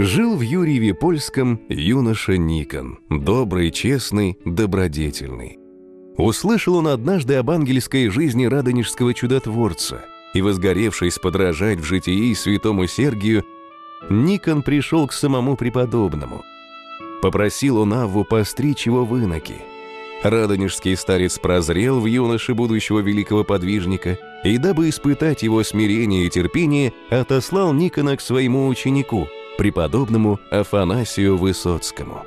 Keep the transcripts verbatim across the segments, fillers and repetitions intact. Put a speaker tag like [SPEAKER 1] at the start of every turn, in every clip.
[SPEAKER 1] Жил в Юрьеве Польском юноша Никон, добрый, честный, добродетельный. Услышал он однажды об ангельской жизни радонежского чудотворца, и, возгоревшись подражать в житии святому Сергию, Никон пришел к самому преподобному. Попросил он Авву постричь его в иноки. Радонежский старец прозрел в юноше будущего великого подвижника и, дабы испытать его смирение и терпение, отослал Никона к своему ученику, преподобному Афанасию Высоцкому.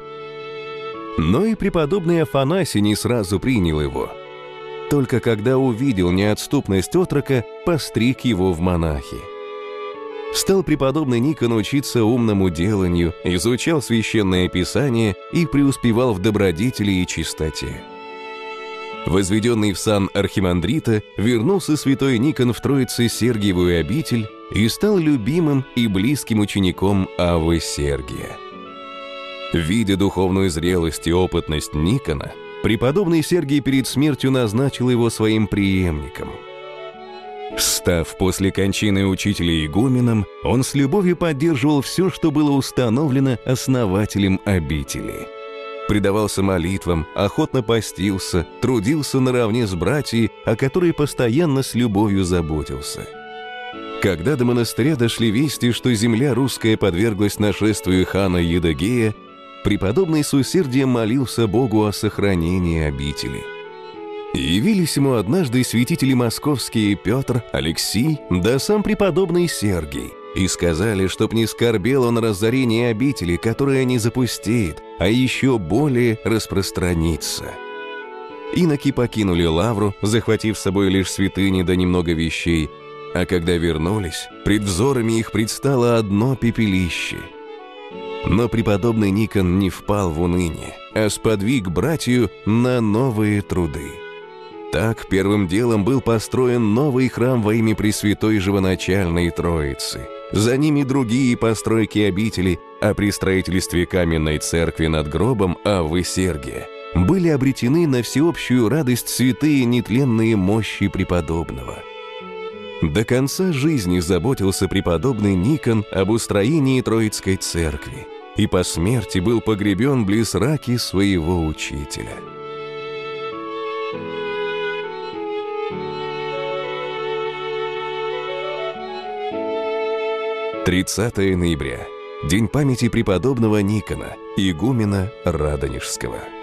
[SPEAKER 1] Но и преподобный Афанасий не сразу принял его. Только когда увидел неотступность отрока, постриг его в монахи. Стал преподобный Никон учиться умному деланию, изучал священное писание и преуспевал в добродетели и чистоте. Возведенный в сан архимандрита, вернулся святой Никон в Троице Сергиевую обитель и стал любимым и близким учеником Аввы Сергия. Видя духовную зрелость и опытность Никона, преподобный Сергий перед смертью назначил его своим преемником. Став после кончины учителя игуменом, он с любовью поддерживал все, что было установлено основателем обители. Предавался молитвам, охотно постился, трудился наравне с братьями, о которой постоянно с любовью заботился. Когда до монастыря дошли вести, что земля русская подверглась нашествию хана Едыгея, преподобный с усердием молился Богу о сохранении обители. Явились ему однажды святители московские Петр, Алексий, да сам преподобный Сергий, и сказали, чтоб не скорбел он разорение обители, которая не запустеет, а еще более распространится. Иноки покинули лавру, захватив с собой лишь святыни да немного вещей, а когда вернулись, пред взорами их предстало одно пепелище. Но преподобный Никон не впал в уныние, а сподвиг братью на новые труды. Так первым делом был построен новый храм во имя Пресвятой Живоначальной Троицы. За ними другие постройки обители, а при строительстве каменной церкви над гробом Аввы Сергия были обретены на всеобщую радость святые нетленные мощи преподобного. До конца жизни заботился преподобный Никон об устроении Троицкой церкви и по смерти был погребен близ раки своего учителя. тридцатое ноября. День памяти преподобного Никона, игумена Радонежского.